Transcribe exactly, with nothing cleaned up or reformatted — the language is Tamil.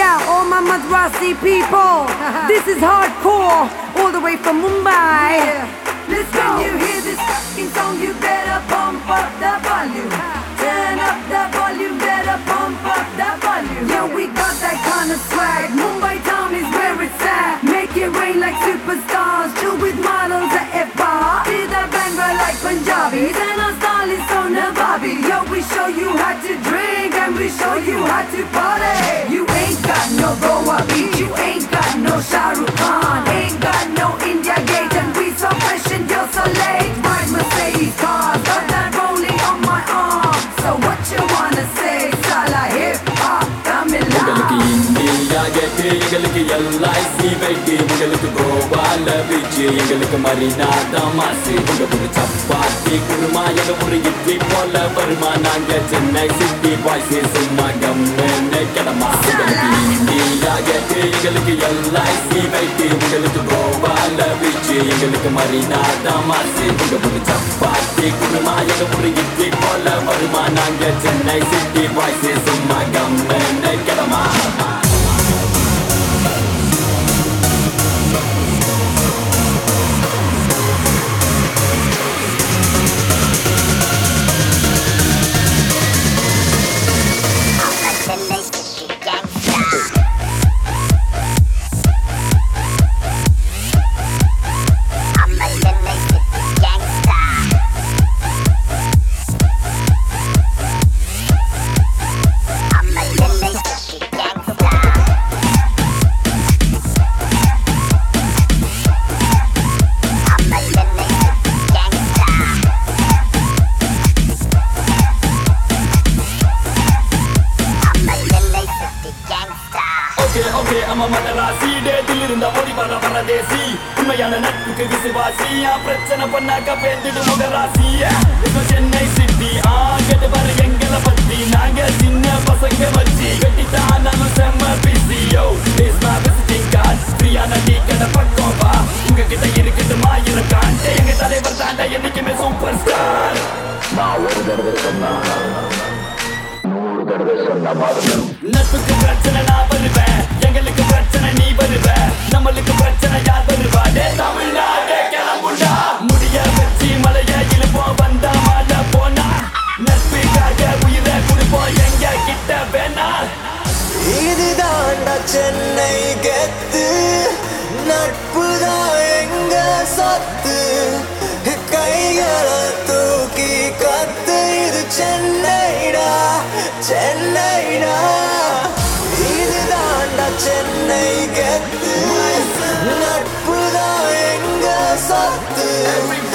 Yeah, all my Madrasi people. This is hardcore, all the way from Mumbai. Yeah. Listen, when you hear this fucking song, you better pump up the volume. Turn up the volume, better pump up the volume. Yeah, we got that kind of swag. Mumbai town is where it's at. Make it rain like superstars. Chill with models at F bar. See the banga like Punjabis. And our style is so navabi. Yo, we show you how to drink and we show you how to party. You ain't got no Goa beach. You ain't got no Shah Rukh Khan. Ain't got no India Gate. And we so fresh and you're so late. Ride Mercedes cars. Got that rolling on my arm. So what you wanna say? Sala hip hop, Tamil உங்களுக்கு இந்தியா கேட்டு எங்களுக்கு எல்ஐசி வெயிட்டு உங்களுக்கு கோபால பீச்சு எங்களுக்கு மரினா தமாசு உங்க ஒரு சப்பாத்தி குருமா எங்க ஒரு இட்லி போல வருமா நாங்க சென்னை சிட்டி பாய்ஸ் சும்மா கம்மென்னு கிளம்பா உங்களுக்கு இந்தியா கேட்டு எங்களுக்கு எல்ஐசி வெயிட்டு உங்களுக்கு கோபால பீச்சு எங்களுக்கு மரினா தமாசு உங்க ஒரு சப்பாத்தி குருமா எங்க ஒரு இட்லி போல வருமா நாங்க சென்னை சிட்டி பாய்ஸ் சும்மா கம்மென்னு கிளம்பா I'm a Madrasi, டேட்டில் இருந்த ஓடி வர வரதேசி உண்மையான நட்புக்கு விசுவாசியா பிரச்சனை பண்ணாக்க பேந்திடு முகராசி இப்போ சென்னை சிட்டி ஆ கேட்டு பாரு எங்களை பத்தி நாங்க சின்ன பசங்க வச்சு கட்டித்தான் நாங்க செம்ம பிசியோ இஸ் மை விசிட்டிங் கார்டு ஃப்ரீயான டீ கடை பக்கம் வா உங்ககிட்ட இருக்குது மாயிரம் காண்டு எங்க தலைவர் தாண்ட என்னைக்குமே சூப்பர் ஸ்டார் நான் ஒரு தடவை சொன்னா நூறு தடவை சொன்ன மாதிரி நட்புக்கு பிரச்சனை நான் வருவேன் எங்களுக்கு பிரச்சனை நீ வருவ நம்மளுக்கு பிரச்சனை யார் வருவாடே தமிழ்நாடே கிளம்புண்டா முடிய வச்சு மலைய இழுப்போம் வந்தா மாட போனா நட்புக்காக உயிரை கொடுப்போம் எங்க கிட்ட வேணா இதுதாண்டா சென்னை கெத்து நட்புதான் எங்க சொத்து கைகளை தூக்கி கத்து இது சென்னைடா சென்னைடா இதுதாண்டா சென்னை கெத்து நட்புதான் எங்க சொத்து